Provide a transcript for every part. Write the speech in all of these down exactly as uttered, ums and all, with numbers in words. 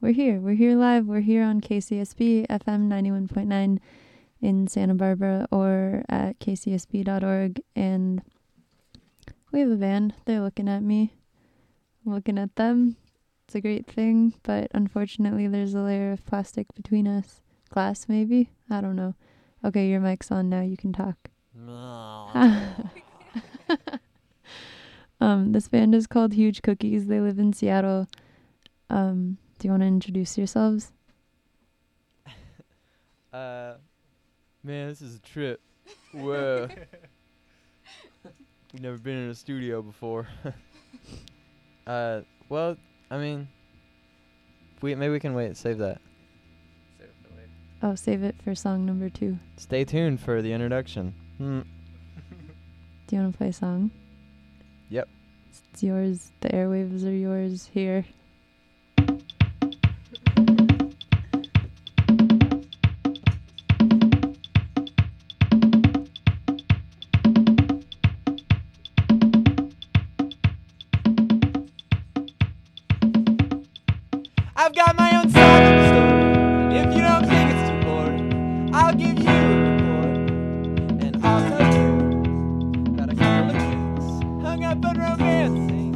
we're here. We're here live. We're here on K C S B F M ninety-one point nine in Santa Barbara or at k c s b dot org. And we have a band. They're looking at me. I'm looking at them. It's a great thing, but unfortunately there's a layer of plastic between us. Glass, maybe? I don't know. Okay, your mic's on now. You can talk. um, this band is called Huge Cookies. They live in Seattle. Um, do you want to introduce yourselves? Uh, man, this is a trip. Whoa. We've never been in a studio before. uh, well, I mean, we maybe we can wait. Save that. Save it for later. Oh, save it for song number two. Stay tuned for the introduction. Hmm. Do you want to play a song? Yep. It's yours. The airwaves are yours here. I've got my own side of the story, and if you don't think it's too boring, I'll give you a report, and I'll tell you about a couple of kids hung up on romancing.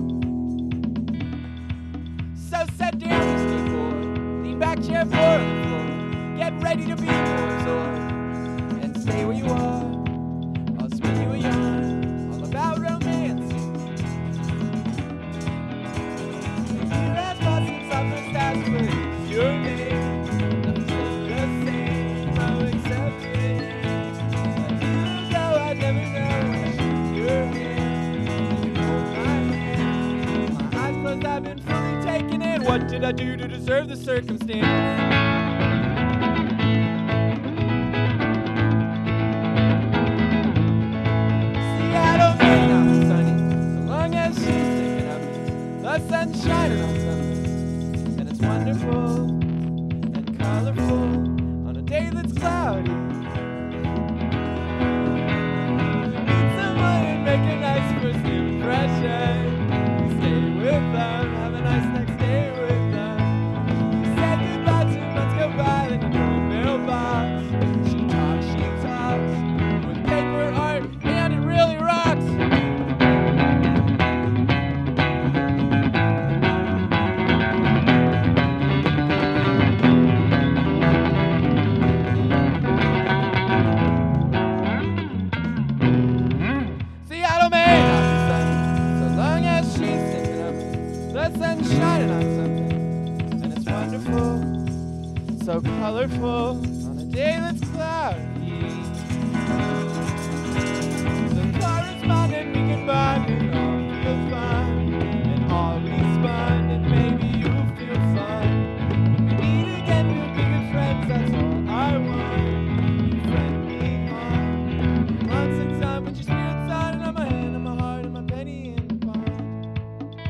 So set down your skateboard, lean back chair four on the floor, get ready to be absorbed, and stay where you are. I'll spin you a yarn all about romancing. Your name, nothing's the same, no accepted. You know I never know. Your hand, you hold my hand. My eyes closed, I've been fully taken in. What did I do to deserve the circumstance? Seattle may not be sunny, so long as she's thinking of me. The sun's shining on something, and it's wonderful and colorful on a day that's cloudy. Meet someone and make a nice first impression. You stay with them, have a nice next day with them. You said goodbye two months go by, then you go to a mailbox. She talks, she talks, with paper art, and it really rocks. Seattle may not be sunny, so long as she's thinking of me. The sun's shining on something, and it's wonderful, so colorful on a day that's cloudy. So correspondent, we can bond, and all feels fine, and all respond, and maybe you'll feel fun. When we meet again, we'll be good friends, that's all I want. You friend me on. Long since time, but your spirit's on, and I'm a hand, I'm a heart, and my penny in the palm.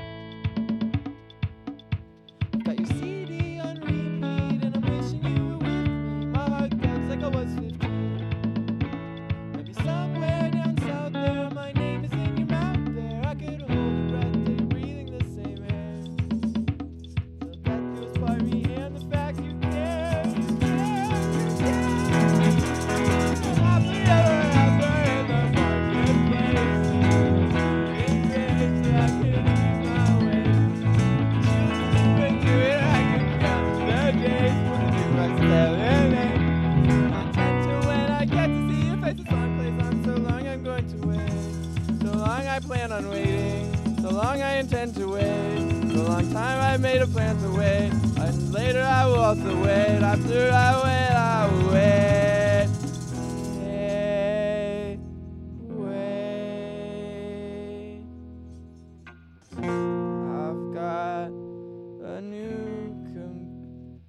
I've got your C D on repeat, and I'm wishing you were with me. My heart thuds like I was fifteen. Maybe somewhere down south there, my name is in your mouth there. I could hold your breath till you're breathing the same air. So that feels part me and the fact you care, you care, you care. Happily ever after in the marketplace. In graves that I can eat my way. Choosing to do it, I can count the days. Wanna do my seven, eight. I tend to when I get to see your face, the song plays on so long I'm going to wait. So long I plan on waiting. So long I intend to wait. So long time I made a plan to wait. And later I will also wait. After I wait, I will wait. Hey, wait. I've got a new com-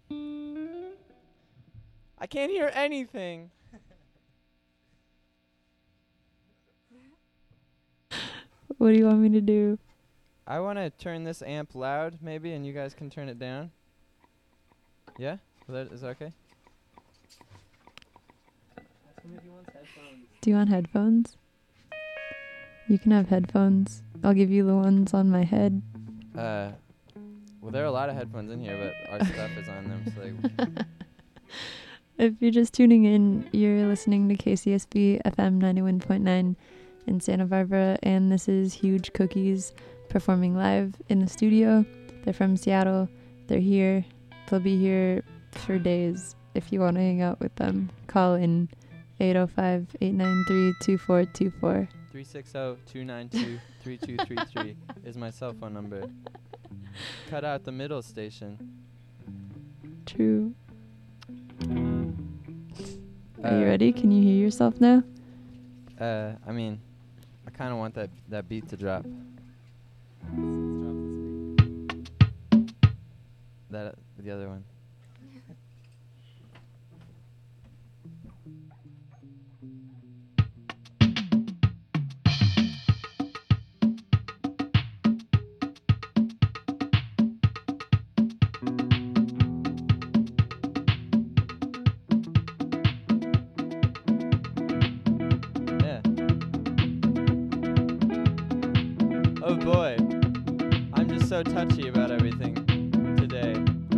I can't hear anything. What do you want me to do? I want to turn this amp loud, maybe, and you guys can turn it down. Yeah? Is that, is that okay? Do you want headphones? You can have headphones. I'll give you the ones on my head. Uh, Well, there are a lot of headphones in here, but our stuff is on them. So like, If you're just tuning in, you're listening to K C S B F M ninety-one point nine in Santa Barbara, and this is Huge Cookies performing live in the studio. They're from Seattle. They're here. They'll be here for days. If you want to hang out with them, call in eight oh five, eight nine three, two four two four. three six zero, two nine two, three two three three is my cell phone number. Cut out the middle station. True. Are Uh, you ready? Can you hear yourself now? Uh, I mean, I kind of want that that beat to drop. That uh, the other one. Yeah. Oh boy, I'm just so touchy about everything today.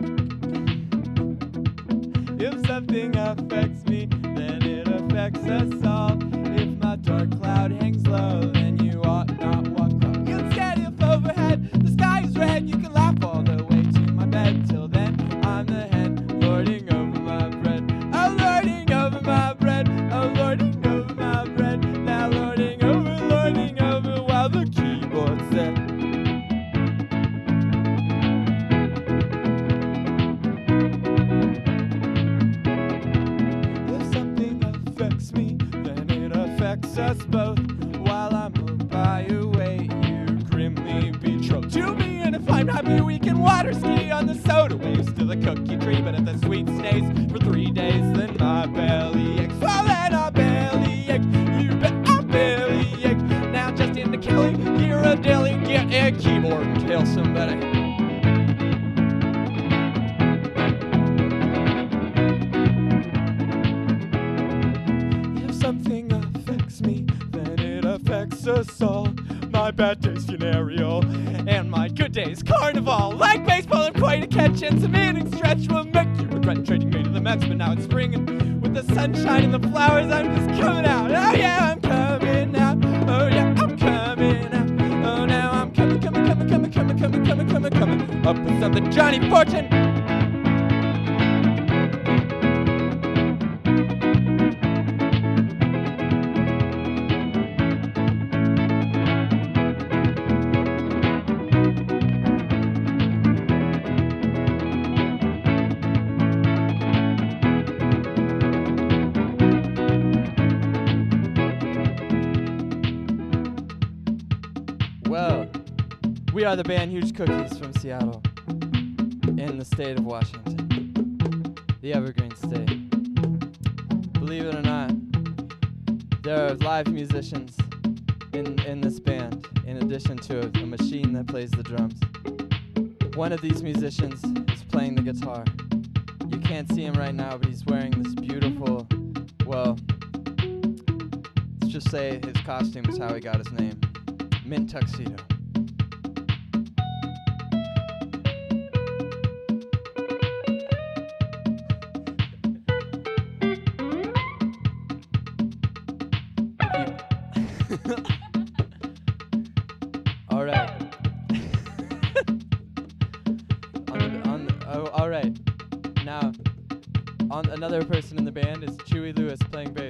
If something affects me, then it affects us all. If my dark cloud hangs low, then you ought not walk up. Instead, if overhead the sky is red, you can laugh all the way to my bed. Till then, I'm the hen lording over my bread. Oh, lording over my bread. Oh, lording over my bread. Now lording over, lording over while the keyboard set. If something affects me, then it affects us both. While I move by your way, you grimly betrothed to me. And if I'm happy, we can water ski on the soda waves to the cookie tree. But if the sweet stays for three days, then my belly aches. Well, then I belly ache. You bet I belly ache. Now just in the Kelly, you're a deli. Get a keyboard and tell somebody. If something affects me, then it affects us all. My bad day scenario and my good days carnival. Like baseball, I'm quite a catch, and some inning stretch will make you regret trading me to the Mets. But now it's spring, and with the sunshine and the flowers, I'm just coming out. Oh yeah, I'm coming out. Oh yeah, I'm coming out. Oh now I'm coming, coming, coming, coming, coming, coming, coming, coming, coming up with something Johnny Fortune. Well, we are the band Huge Cookies from Seattle, in the state of Washington, the Evergreen State. Believe it or not, there are live musicians in, in this band, in addition to a, a machine that plays the drums. One of these musicians is playing the guitar. You can't see him right now, but he's wearing this beautiful, well, let's just say his costume is how he got his name. Mint tuxedo. All right. on the, on the, oh, all right. Now, on another person in the band is Chewy Lewis playing bass.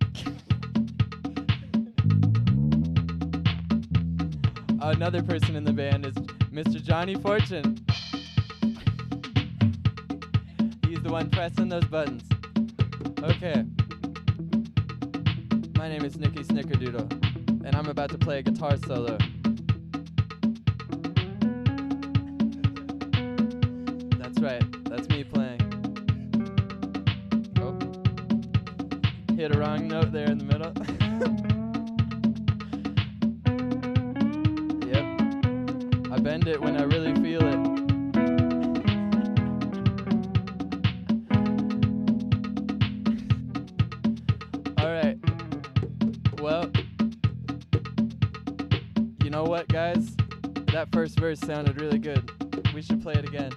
Another person in the band is Mister Johnny Fortune. He's the one pressing those buttons. Okay. My name is Nicky Snickerdoodle, and I'm about to play a guitar solo. That's right, that's me playing. Oh. Hit a wrong note there in the middle. I bend it when I really feel it. Alright. Well, you know what, guys? That first verse sounded really good. We we should play it again.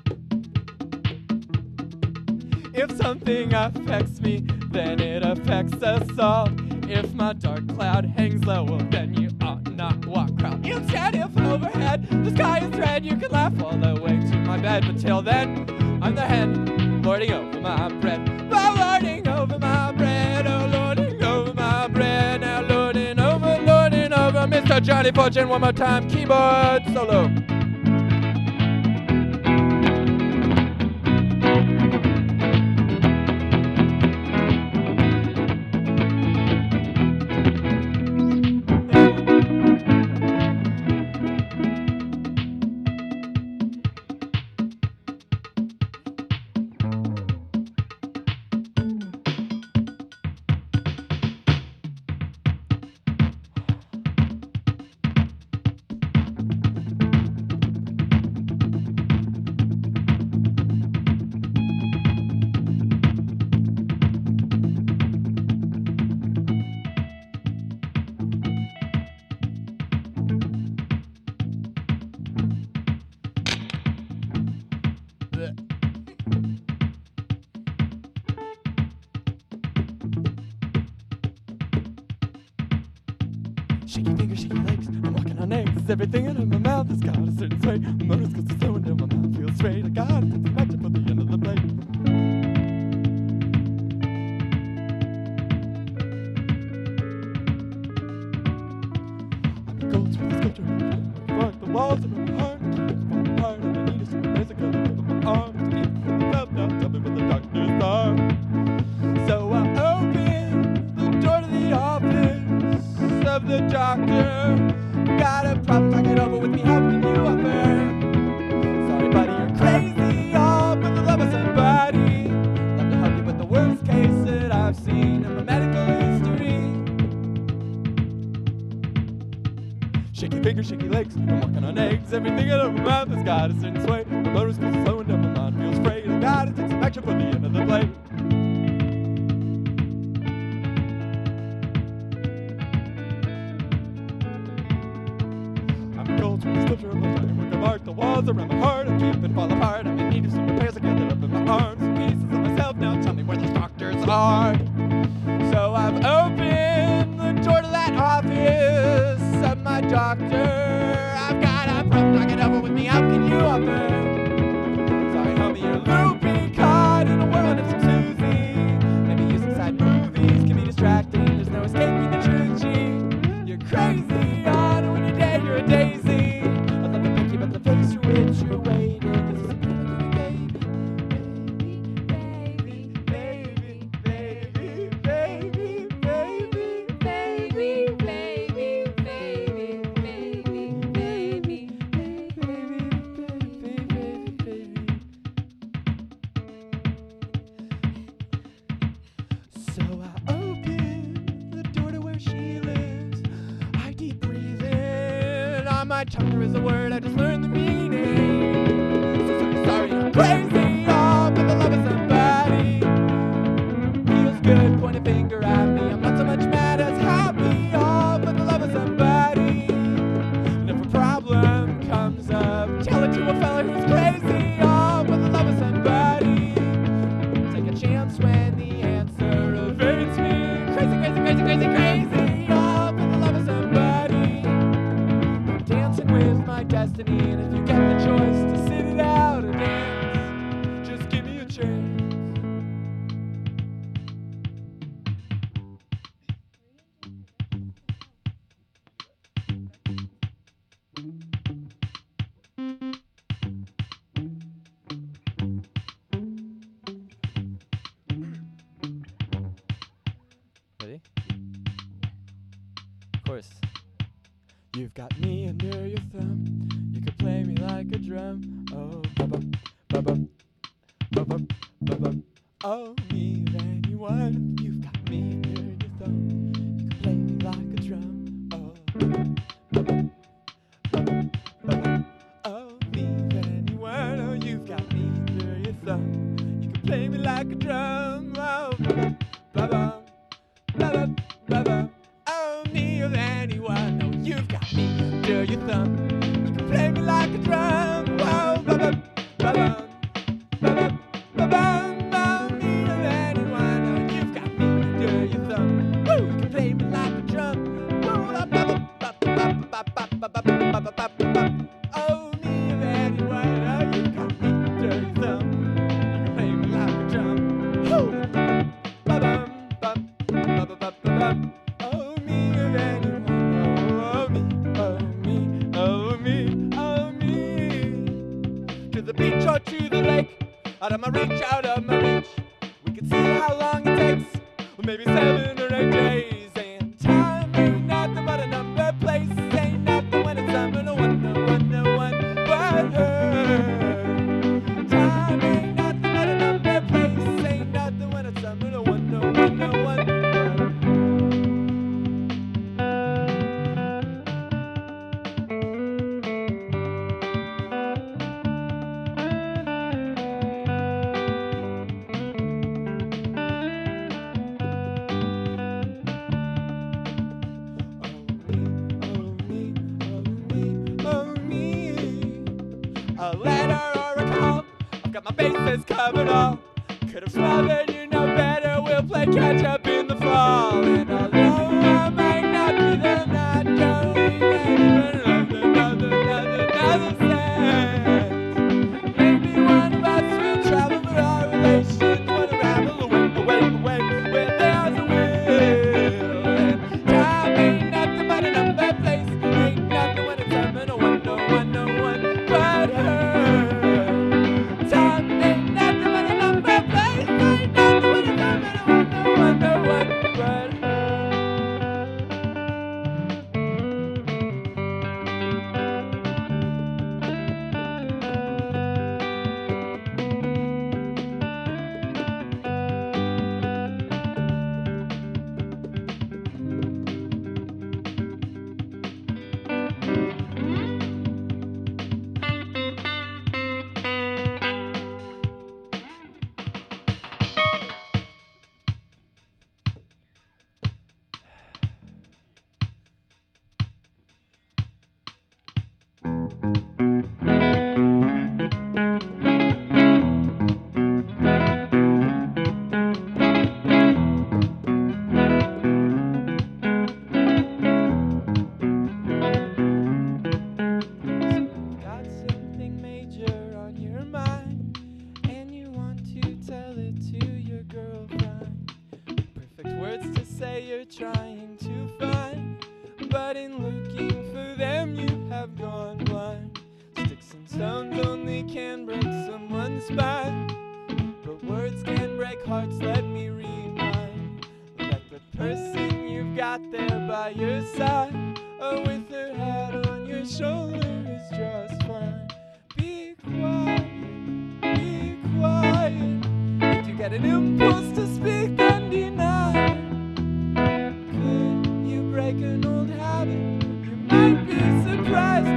If something affects me, then it affects us all. If my dark cloud hangs low, well, then you ought not walk crowd. Instead, if overhead the sky is red, you can laugh all the way to my bed. But till then, I'm the hen, lording over my bread. Well, lording over my bread, oh, lording over my bread. Now lording over, lording over Mister Johnny Fortune. One more time, keyboard solo. Shaky fingers, shaky legs, I'm walking on eggs. Everything in my mouth has got a certain sway. My motor's goes slow until my mouth feels straight. I gotta take the match up at the end of the blade. I'm the gold with the sculpture. Fuck the walls of my heart. Keep falling apart. I need a super basic color over my arms. Keep the love now. Tell me what the doctors are. So I open the door to the office of the doctor. Got a problem, talk it over with me, how can you offer? Sorry buddy, you're crazy, oh, but the love of somebody. Love to help you, but the worst case that I've seen in my medical history. Shaky fingers, shaky legs, I'm walking on eggs. Everything out of my mouth has got a certain sway. My motor's goes slow and down, my mind feels frayed. I gotta take some action for the end of the play. The walls around my heart, I keep it fall apart. I'm in need of some repairs, I get it up in my arms. Pieces of myself now, tell me where those doctors are. So I've opened the door to that office of my doctor. I've got a problem, talk it over with me, how can you offer? Sorry homie, you're loopy, caught in a whirlwind of some Susie. Maybe using side movies can be distracting, there's no escaping the truth, gee. You're crazy, on when you're dead, you're a daisy. But the face to which you're waiting is a baby, baby, baby, baby, baby, baby, baby, baby, baby, baby, baby, baby, baby, baby. So I open the door to where she lives. I deep breathe in. On my tongue there is a word I just learned the meaning. So sorry, sorry, I'm crazy, oh, but the love of somebody feels good. Point a finger at me. I'm not so much mad as happy, oh, but the love of somebody. And if a problem comes up, tell it to a fella who's crazy, oh, but the love of somebody. Take a chance when the answer evades me. Crazy, crazy, crazy, crazy, crazy, oh, but the love of somebody. I'm dancing with my destiny, and if you get the choice to sit it out or dance, just give me a chance. Ready? Chorus. You've got me under your thumb. You could play me like a drum. Oh, ba-bum, ba-bum, ba-bum, ba-bum. Oh, me of anyone. You've got me under your thumb. You could play me like a drum. Oh, ba-bum, ba-bum, ba-bum. Oh, me of anyone. Oh, you've got me under your thumb. You could play me like a drum. Oh, ba-bum, ba-bum, ba-bum, ba-bum. Oh, me of anyone. Oh, you've got me under your thumb. You can play me like a drum. Whoa, ba-bum. the beach or to the lake. Out of my reach, out of my reach. We could see how long it takes. Well, maybe seven or eight days. And time ain't nothing but a number. Place ain't nothing when it's summer. No one, no one, no one but her. Time ain't nothing but a number. Place ain't nothing when it's summer. No one, no one, no one but her. A letter or a call, I've got my bases covered all. Could have sworn that you know better, we'll play catch up in the fall. And although I might not be the not going anywhere, another, another, another, another sense. Maybe one of us will travel, but our relations would unravel away, away, away, where there's a will. And time ain't nothing but a number, place ain't nothing when it's summer. No one, no one, no one but her. Time ain't nothing but a number, place ain't nothing when it's summer. No one, no one, no one but her. Got something major on your mind, and you want to tell it to your girlfriend. Perfect words to say you're trying to find, but in looking for them you have gone blind. Sticks and stones only can break someone's spine, but words can break hearts, let me remind. Let the person you've got there by your side, oh, with her head on your shoulder is just fine. Be quiet, be quiet. If you get an impulse to speak, then deny. Could you break an old habit? You might be surprised.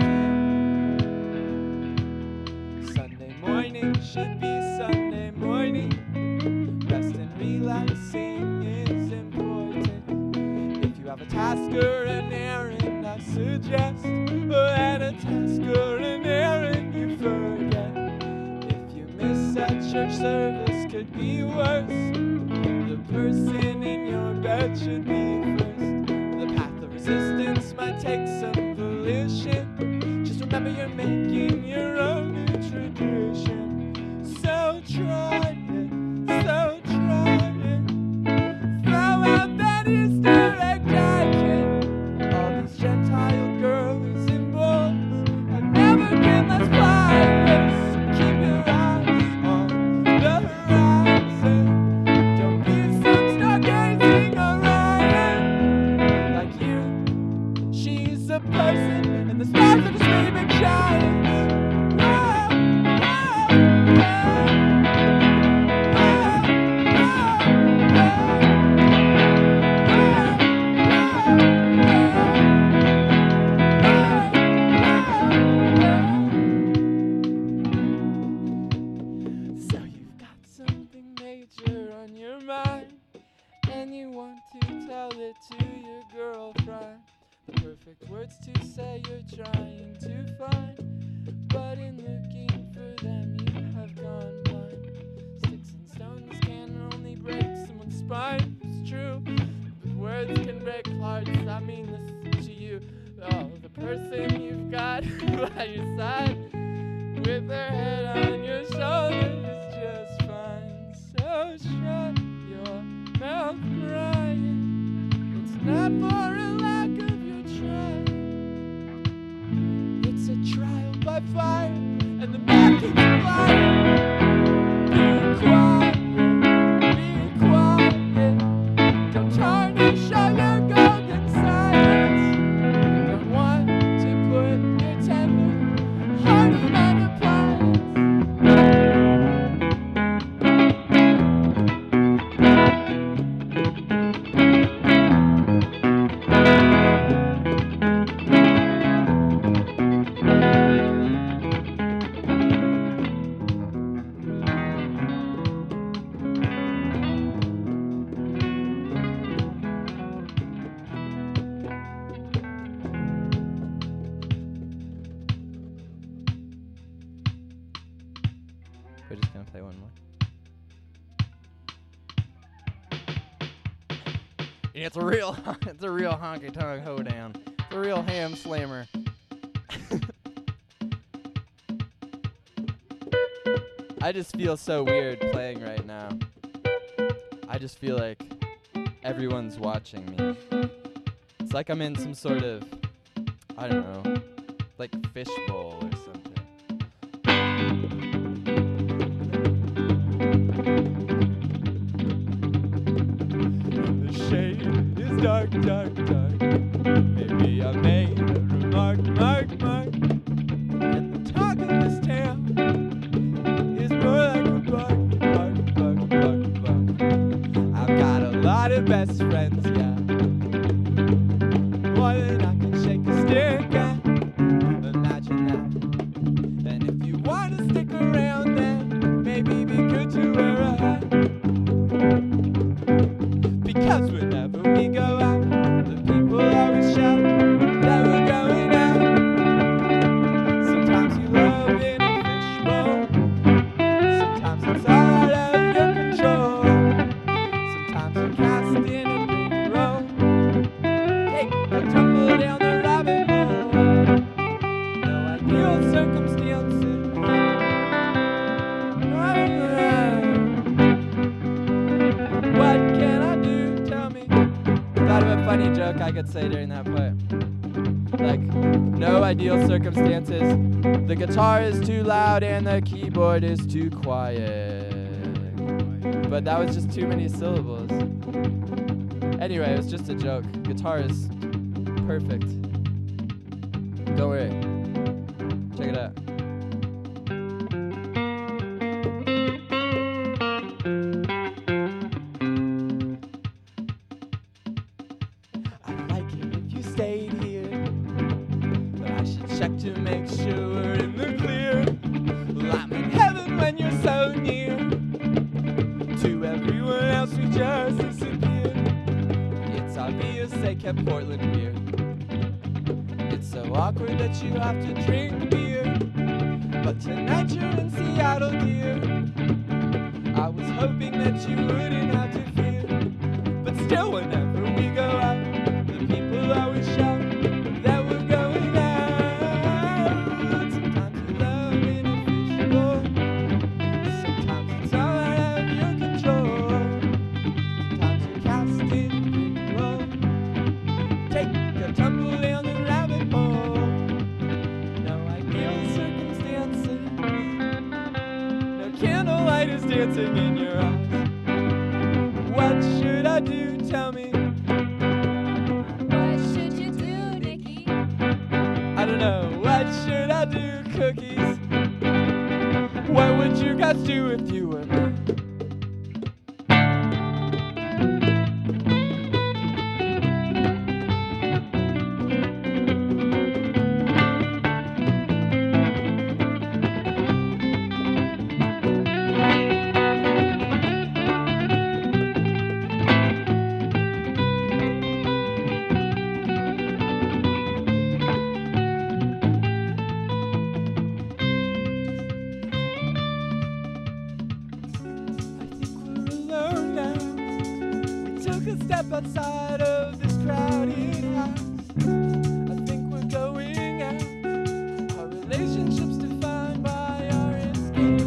Sunday morning should be Sunday morning. Rest and relaxing is important. If you have a task or an errand, I suggest that a task or an errand you forget. If you miss a church service, could be worse. The person in your bed should be first. The path of resistance might take some volition. Just remember you're making your own new tradition. So try it, so try it. Throw out that Easter egg jacket. All these Gentile girls and boys have never been less pious. Keep your eyes on the horizon. Don't be some stargazing Orion. Like you, she's a person, and the stars are just screaming giants. Whoa, whoa, so you've got something major on your mind, and you want to tell it to your girlfriend. The perfect words to say you're trying to find, but in looking for them you have gone blind. Sticks and stones can only break someone's spine, it's true, but words can break hearts. I mean, listen to you. Oh, the person you've got by your side, with their head on your shoulder, is just fine. So shut your mouth crying. It's not for a lack of your trying. It's a trial by fire, and the man keeps flying. We're just gonna play one more. And it's a real, it's a real honky tonk hoedown. It's a real ham slammer. I just feel so weird playing right now. I just feel like everyone's watching me. It's like I'm in some sort of, I don't know, like fishbowl or something. The shade is dark, dark, dark. Maybe I made a remark, mark, mark. And the talk of this town is more like a bark, bark, bark, bark, bark. I've got a lot of best friends, yeah. More than I can shake a stick at. Imagine that. And if you want to stick around, then maybe be good to wear a hat. Because whenever we go out, the people always shout that we're going out. Sometimes you love in a fishbowl. Sometimes it's out of your control. Sometimes you're cast in a big row. Take a tumble down the rabbit hole. No ideal circumstances. What can I do? Tell me. Thought of a funny joke I could say during that part. Like, no ideal circumstances. The guitar is too loud and the keyboard is too quiet. But that was just too many syllables. Anyway, it was just a joke. Guitar is perfect. Don't worry. Check it out. I'd like it if you stayed here, but I should check to make sure we're in the clear. Well, I'm in heaven when you're so near. To everyone else we just disappeared. It's obvious they kept Portland weird. It's so awkward that you have to drink beer. But tonight you're in Seattle, dear. I was hoping that you wouldn't have to fear. But still, whenever we go out, the people always shout that we're going out. Sometimes you love in a fishbowl. Sometimes it's all out of your control. Sometimes you're cast in a big row. Take a tumble down the rabbit hole. No ideal circumstances. No candlelight is dancing in your eyes. What should I do? Tell me. What should you do, Nikki? I don't know. What should I do? Cookies. What would you guys do if you were me? Step outside of this crowded house. I think we're going out. Our relationship's defined by our escape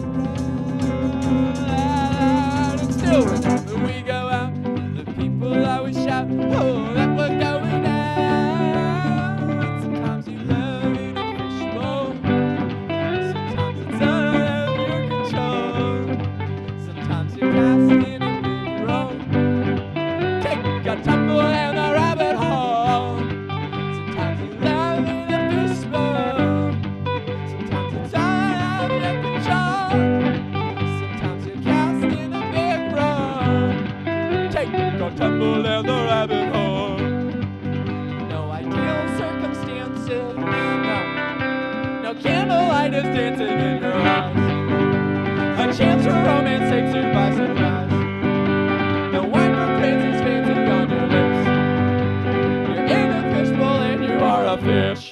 route. And still, whenever we go out, the people always shout, oh, that we're going out. Sometimes you love in a fishbowl. Sometimes it's out of your control. Sometimes you're cast in a big row. Got tumble down the rabbit hole. Sometimes you love in a fishbowl. Sometimes it's out of your control. Sometimes you're cast in a big row. Take a tumble down the rabbit hole. No ideal circumstances. No, no candlelight is dancing in your eyes. A chance for romance takes you by surprise. No wine for praises fancy on your lips. You're in a fishbowl and you are a fish.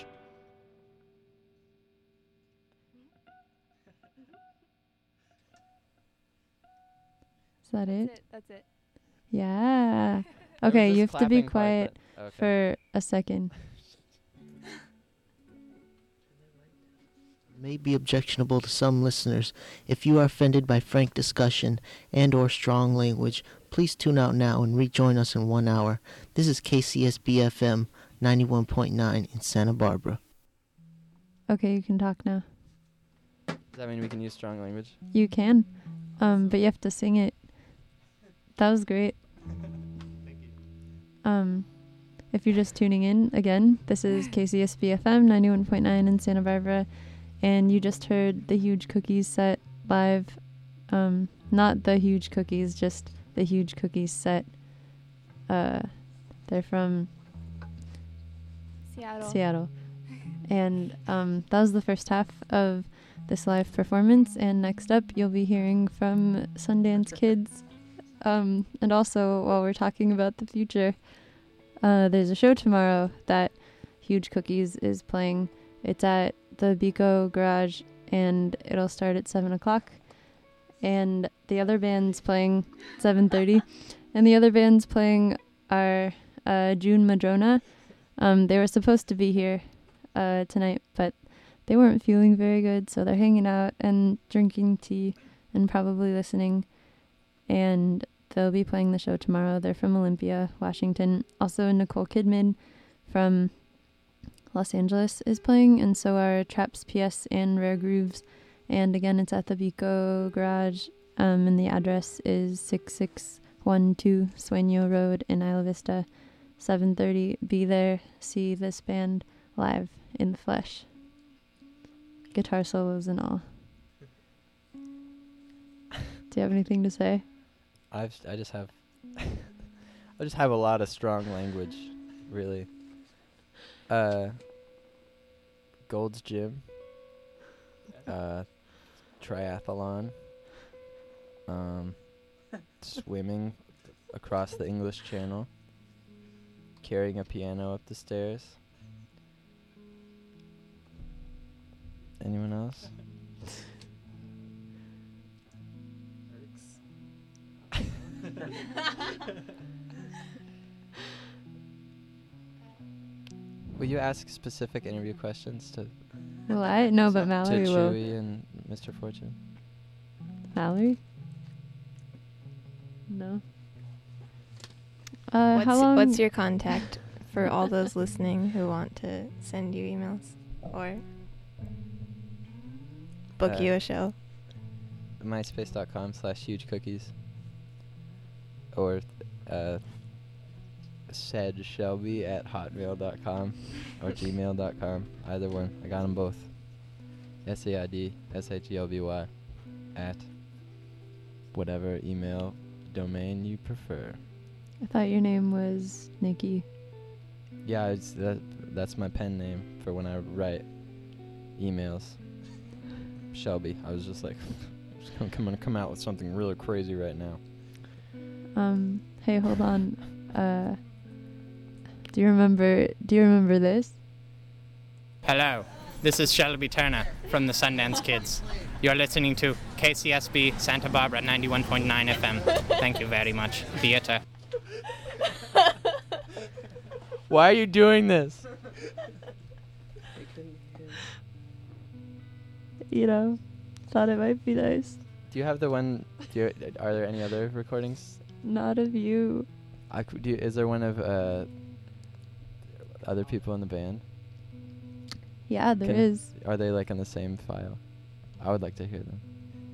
Is that it? That's it. That's it. Yeah. There was Okay, this you have to be clapping part quiet that- okay. for a second. May be objectionable to some listeners. If you are offended by frank discussion and or strong language, please tune out now and rejoin us in one hour. This is K C S B F M ninety-one point nine in Santa Barbara. Okay, you can talk now. Does that mean we can use strong language? You can. Um, but you have to sing it. That was great. Um, if you're just tuning in, again, this is K C S B F M ninety-one point nine in Santa Barbara, and you just heard the Huge Cookies set live. Um, not the Huge Cookies, just the Huge Cookies set. Uh, they're from Seattle. Seattle. And um, that was the first half of this live performance. And next up, you'll be hearing from Sundance Kids. Um, and also, while we're talking about the future, uh, there's a show tomorrow that Huge Cookies is playing. It's at the Bico Garage, and it'll start at seven o'clock. And the other band's playing seven thirty. And the other band's playing are uh, June Madrona. Um, they were supposed to be here uh, tonight, but they weren't feeling very good, so they're hanging out and drinking tea and probably listening. And they'll be playing the show tomorrow. They're from Olympia, Washington. Also, Nicole Kidman from Los Angeles is playing, and so are Traps P S and Rare Grooves. And again, it's at the Bico Garage, um, and the address is six six one two Sueño Road in Isla Vista, seven thirty. Be there, see this band live in the flesh. Guitar solos and all. Do you have anything to say? I've I just have I just have a lot of strong language, really. Uh, Gold's Gym, uh, triathlon, um, swimming across the English Channel, carrying a piano up the stairs. Anyone else? Will you ask specific interview questions to, Well, I know, but to Mallory will. Chewy and Mister Fortune? Mallory? No. Uh, What's, how long? what's your contact for all those listening who want to send you emails or book Uh, you a show? MySpace.com slash huge cookies. Or uh, said Shelby at hotmail dot com or gmail dot com. Either one. I got them both. S A I D S H E L B Y at whatever email domain you prefer. I thought your name was Nikki. Yeah, it's that. That's my pen name for when I write emails. Shelby. I was just like, I'm just gonna come, gonna come out with something really crazy right now. Um, hey, hold on. Uh, do you remember? Do you remember this? Hello, this is Shelby Turner from the Sundance Kids. You're listening to K C S B Santa Barbara ninety-one point nine F M. Thank you very much. Theater. Why are you doing this? You know, thought it might be nice. Do you have the one? Do you, are there any other recordings? Not of you. I c- do you, is there one of uh, other people in the band? Yeah, there Can- is. Are they like in the same file? I would like to hear them.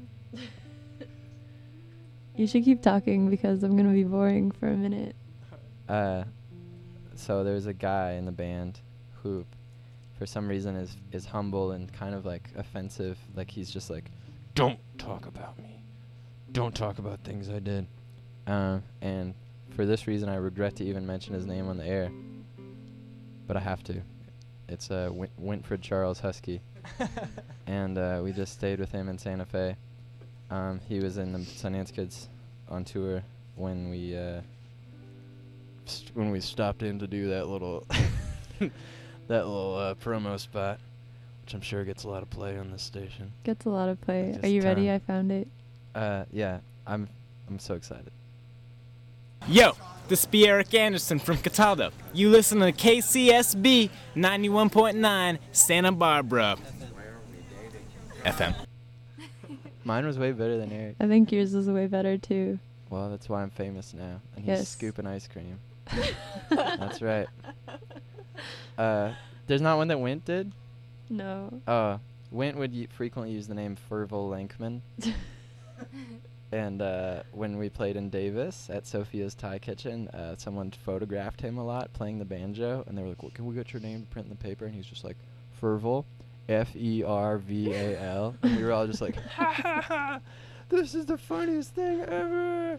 You should keep talking because I'm gonna be boring for a minute. Uh, so there's a guy in the band who, for some reason, is is humble and kind of like offensive. Like he's just like, don't talk about me. Don't talk about things I did. Uh, and for this reason, I regret to even mention his name on the air. But I have to. It's uh, Win- Winfred Charles Husky. And uh, we just stayed with him in Santa Fe. Um, he was in the Sundance Kids on tour when we uh, st- when we stopped in to do that little that little uh, promo spot, which I'm sure gets a lot of play on this station. Gets a lot of play. Are Just you ready? time. I found it. Uh, yeah, I'm I'm so excited. Yo, this be Eric Anderson from Cataldo. You listen to K C S B ninety-one point nine Santa Barbara F M. Mine was way better than Eric. I think yours is way better too. Well, that's why I'm famous now. And he's Yes. scooping ice cream. That's right. Uh, there's not one that Wint did? No. Uh, Wint would y- frequently use the name Fervil Lankman. And uh, when we played in Davis at Sophia's Thai Kitchen, uh, someone photographed him a lot playing the banjo. And they were like, well, can we get your name to print in the paper? And he's just like, Fervil, F E R V A L. And we were all just like, ha ha ha, this is the funniest thing ever.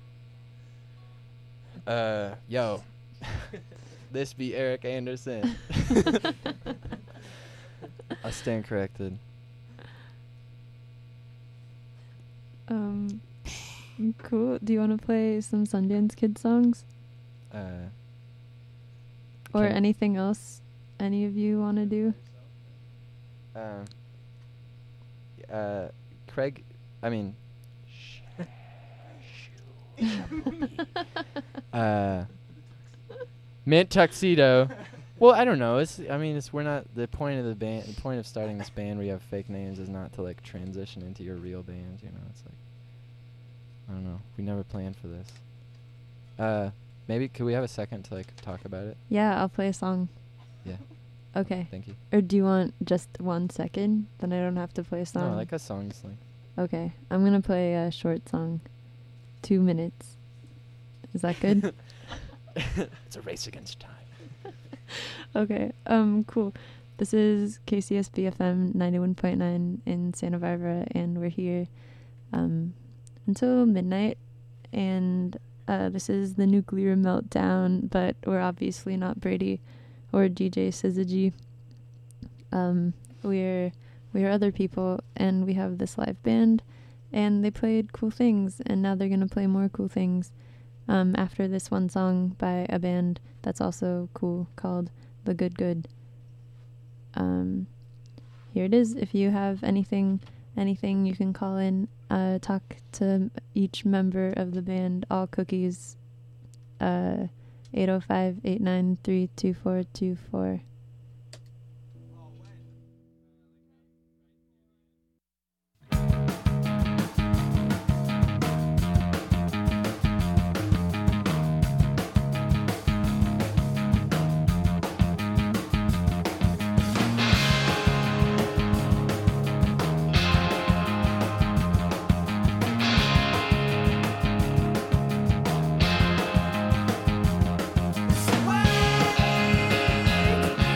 Uh, yo, this be Eric Anderson. I stand corrected. Um, cool. Do you want to play some Sundance Kid songs? Uh, Or can- anything else any of you want to do? Um, uh, Craig, I mean, uh, mint tuxedo. Well, I don't know. It's, I mean, it's we're not the point of the band. The point of starting this band, where you have fake names, is not to like transition into your real band. You know, it's like, I don't know. We never planned for this. Uh, maybe could we have a second to like talk about it? Yeah, I'll play a song. Yeah. Okay. Thank you. Or do you want just one second? Then I don't have to play a song. No, like a song sling. Okay. I'm going to play a short song. Two minutes. Is that good? It's a race against time. Okay. Um, cool. This is K C S B F M ninety-one point nine in Santa Barbara, and we're here um, until midnight. And uh, this is the Nuclear Meltdown, but we're obviously not Brady or D J Syzygy. Um, we're we're other people, and we have this live band, and they played cool things, and now they're gonna play more cool things. Um, after this one song by a band that's also cool called The Good Good. Um, here it is. If you have anything, anything you can call in, uh, talk to each member of the band, all cookies, uh, eight oh five, eight nine three, two four two four. Wait,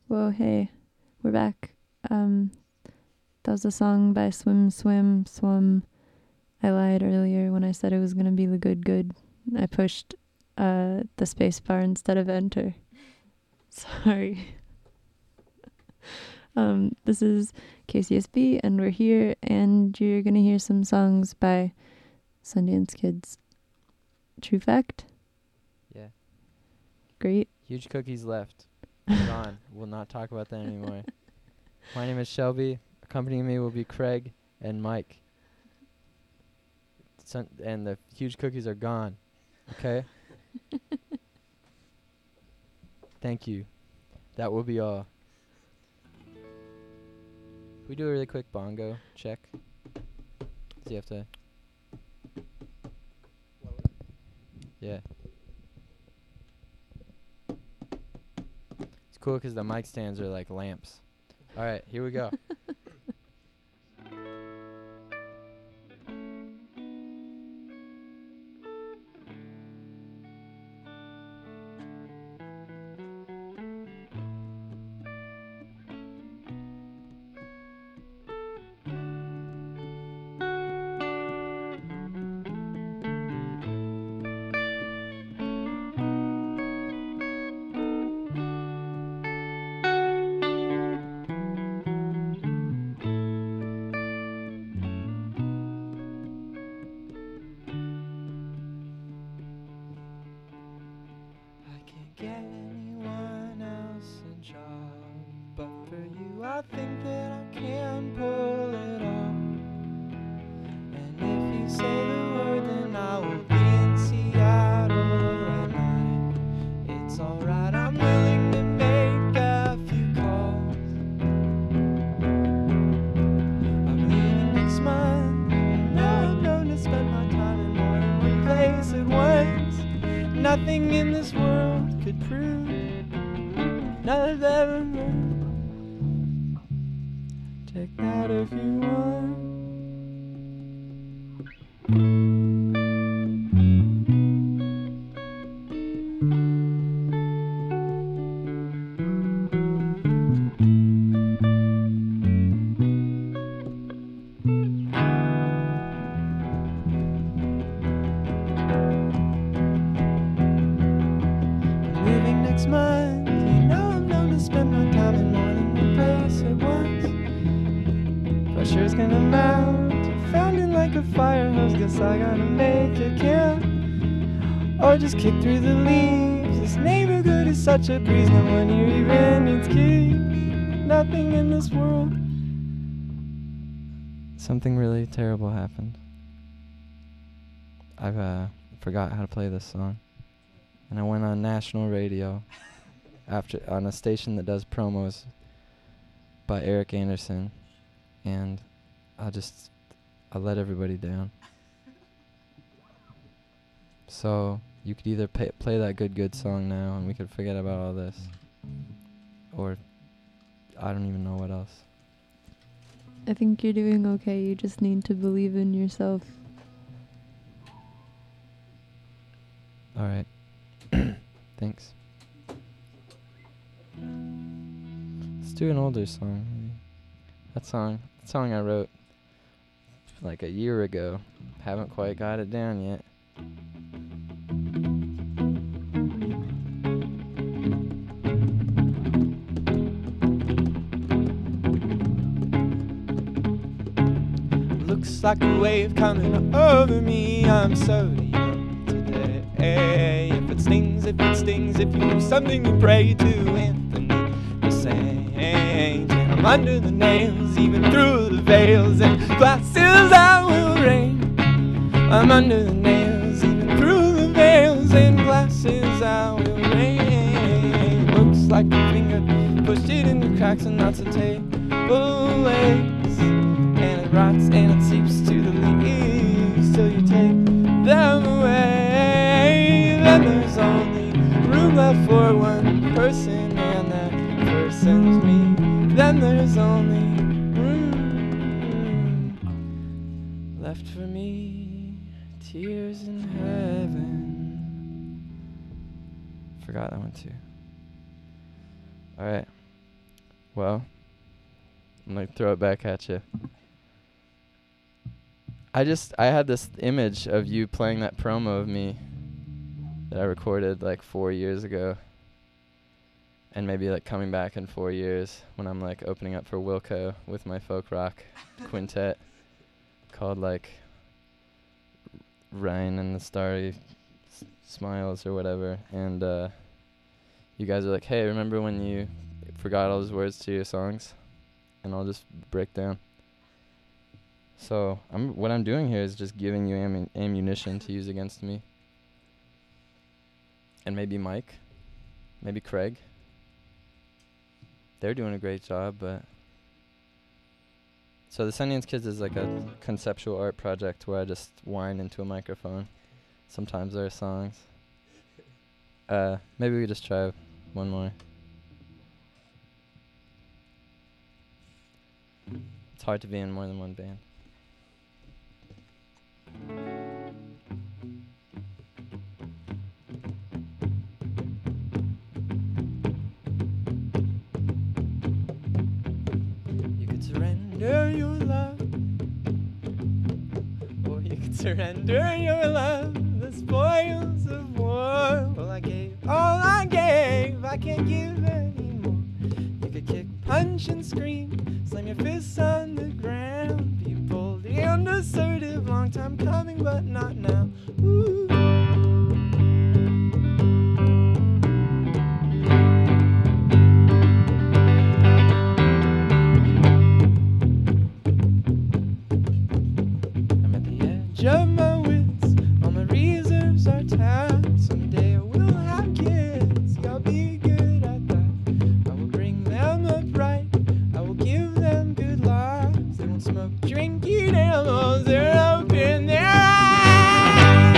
Whoa, hey, we're back. Um, that was a song by Swim Swim Swum. I lied earlier when I said it was gonna be the good good. I pushed uh the space bar instead of enter. Sorry. um, this is K C S B, and we're here, and you're gonna hear some songs by Sundance Kids. True fact? Yeah. Great. Huge Cookies left. Gone. We'll not talk about that anymore. My name is Shelby. Accompanying me will be Craig and Mike. Sun- and the Huge Cookies are gone. Okay? Thank you. That will be all. We do a really quick bongo check. Do you have to? Yeah. It's cool 'cause the mic stands are like lamps. All right, here we go. I can't get anyone else a job, but for you I think that I can pull it off. And if you say the word, then I will be in Seattle at night. It's alright, I'm willing to make a few calls. I'm leaving next month, and now I'm known to spend my time in more than one place at once. Nothing in this world could prove none of them. Take that if you want. Moving next month, you know I'm known to spend my time in more than one place at once. Pressure's gonna mount, founding like a fire hose, guess I gotta make it count. Or just kick through the leaves, this neighborhood is such a breeze, no one here even needs keys. Nothing in this world. Something really terrible happened. I've uh, forgot how to play this song. And I went on national radio after on a station that does promos by Eric Anderson, and I just I let everybody down. So you could either pay, play that good good song now, and we could forget about all this, or I don't even know what else. I think you're doing okay. You just need to believe in yourself. All right. Thanks. Let's do an older song. Maybe. That song, that song I wrote like a year ago. Haven't quite got it down yet. Looks like a wave coming over me. I'm so young today. If it stings, if it stings, if you do something you pray to Anthony the Saint. And I'm under the nails, even through the veils and glasses I will rain. I'm under the nails, even through the veils and glasses I will rain. Looks like a finger pushed it into cracks and knots of table legs. And it rots and it seeps to the leaves till you take them away. Then there's only room left for one person, and that person's me. Then there's only room left for me. Tears in heaven. Forgot that one too. Alright. Well, I'm gonna throw it back at you. I just I had this image of you playing that promo of me that I recorded like four years ago, and maybe like coming back in four years when I'm like opening up for Wilco with my folk rock quintet called like Ryan and the Starry S- Smiles or whatever, and uh, you guys are like, hey, remember when you forgot all those words to your songs? And I'll just break down. So I'm what I'm doing here is just giving you ammu- ammunition to use against me. And maybe Mike, maybe Craig. They're doing a great job, but so the Sundance Kids is like a conceptual art project where I just whine into a microphone. Sometimes there are songs. Uh, maybe we just try one more. It's hard to be in more than one band. You could surrender your love, or you could surrender your love, the spoils of war. Well, I gave all I gave, I can't give anymore. You could kick, punch, and scream, slam your fists on the ground. Be bold and assertive, long time coming, but not now. Ooh. I'm at the edge of my wits, all my reserves are tapped. Someday I will have kids, I'll be good at that. I will bring them up right, I will give them good lives. They won't smoke, drink, eat animals, they're open their eyes.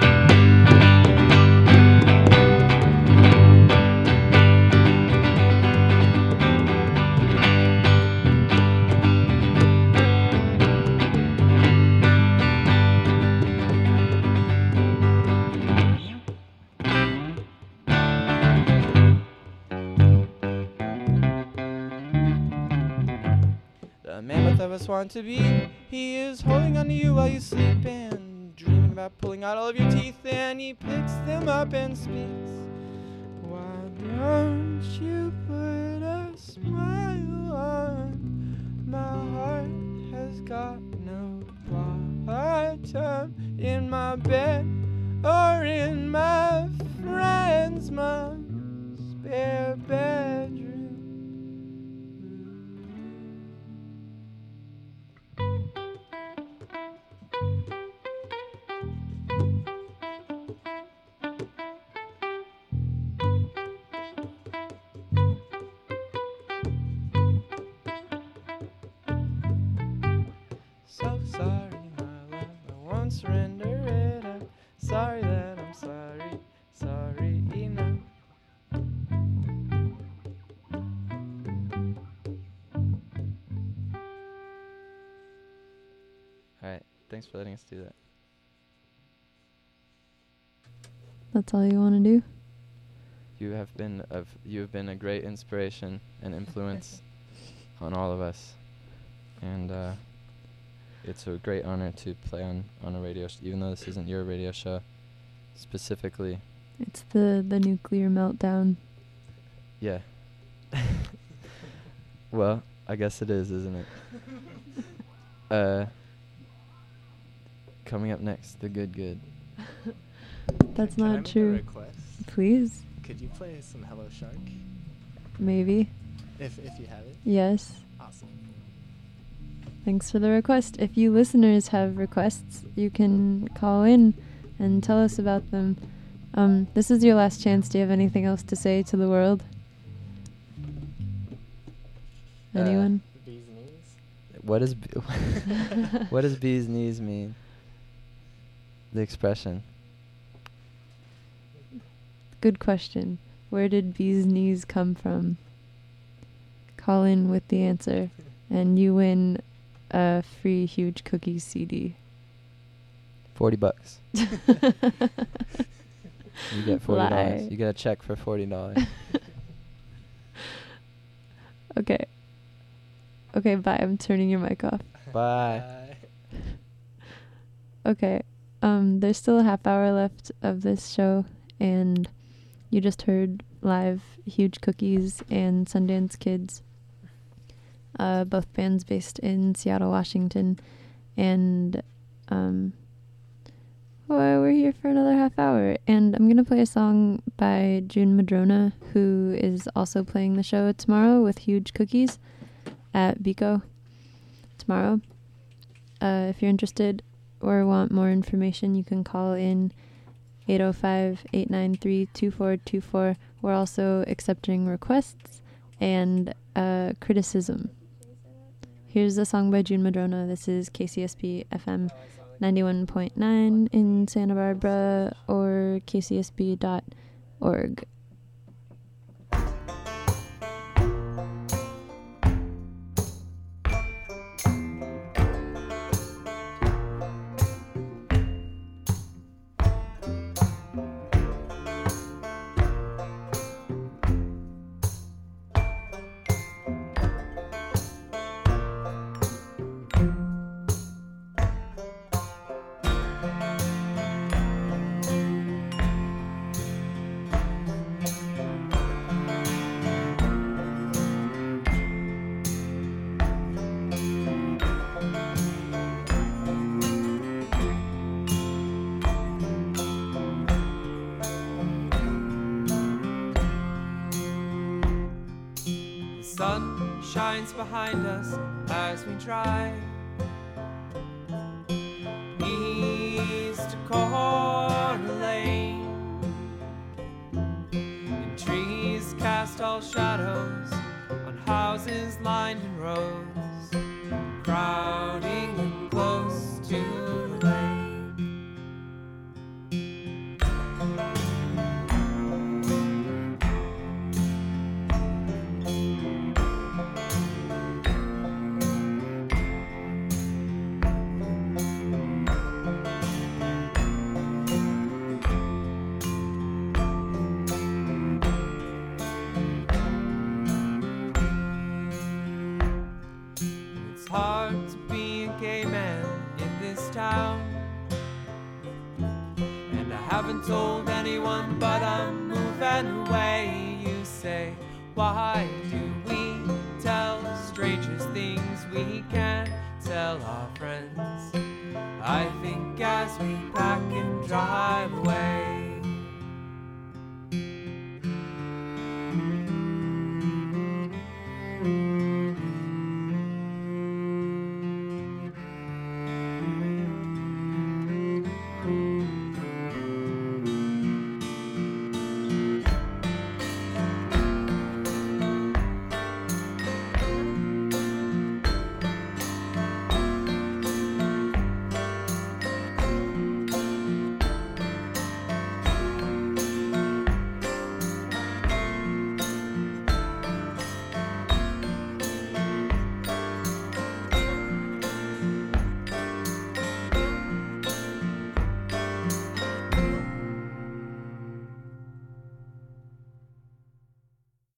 The mammoth of us want to be, he is holding on to you while you sleep and dreaming about pulling out all of your teeth, and he picks them up and speaks. Why don't you put a smile on? My heart has got no bottom in my bed or in my friend's mom's spare bedroom. So sorry, my love, I won't surrender it up. Sorry that I'm sorry, sorry enough. Alright, thanks for letting us do that. That's all you want to do? You have been of you have been a great inspiration and influence on all of us, and uh, it's a great honor to play on on a radio, sh- even though this isn't your radio show specifically. It's the, the nuclear meltdown. Yeah. Well, I guess it is, isn't it? uh, coming up next, the good good. That's Can I not make a true. request? Please? Could you play some Hello Shark? Maybe. If if you have it. Yes. Awesome. Thanks for the request. If you listeners have requests, you can call in and tell us about them. Um, this is your last chance. Do you have anything else to say to the world? Uh, Anyone? Bees knees. What does b- what does bee's knees mean? The expression. Good question. Where did bees knees come from? Call in with the answer, and you win a free huge cookies C D. Forty bucks. You get forty dollars. Lie. You get a check for forty dollars. Okay. Okay, bye. I'm turning your mic off. Bye. Okay. Um, there's still a half hour left of this show, and you just heard live Huge Cookies and Sundance Kids, uh, both bands based in Seattle, Washington, and um, well, we're here for another half hour, and I'm gonna play a song by June Madrona, who is also playing the show tomorrow with Huge Cookies at Bico tomorrow. Uh, if you're interested or want more information, you can call in eight oh five, eight nine three, two four two four. We're also accepting requests and uh, criticism. Here's a song by June Madrona. This is K C S B F M ninety-one point nine in Santa Barbara or k c s b dot org. Sun shines behind us as we drive east to Corner Lane, and trees cast all shadows on houses lined in rows, crowding in close to the lake. It's hard to be a gay man in this town, and I haven't told anyone, but I'm moving away. You say, why do we tell strangers things we can't tell our friends? I think as we pack and drive away,